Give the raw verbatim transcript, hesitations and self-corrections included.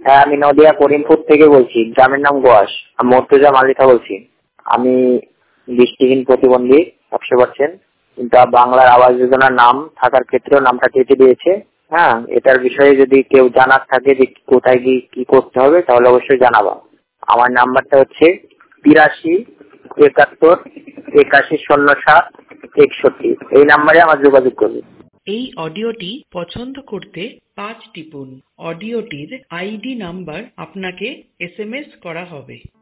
হ্যাঁ, আমি নদিয়া করিমপুর থেকে বলছি, গ্রামের নাম গোয়াস। আমি মর্তুজা মালিথা বলছি। আমি দৃষ্টিহীন প্রতিবন্ধী একশো পার্সেন্ট, কিন্তু বাংলার আবাস যোজনার নাম থাকার ক্ষেত্রেও নামটা কেটে দিয়েছে। হ্যাঁ, এটার বিষয়ে যদি কেউ জানার থাকে যে কোথায় গিয়ে কি করতে হবে তাহলে অবশ্যই জানাবা। আমার নাম্বারটা হচ্ছে তিরাশি একাত্তর একাশি শূন্য সাত একষট্টি। এই নাম্বারে আমার যোগাযোগ করবে। এই অডিওটি পছন্দ করতে পাঁচ টিপুন। অডিওটির আইডি নাম্বার আপনাকে এস এম এস করা হবে।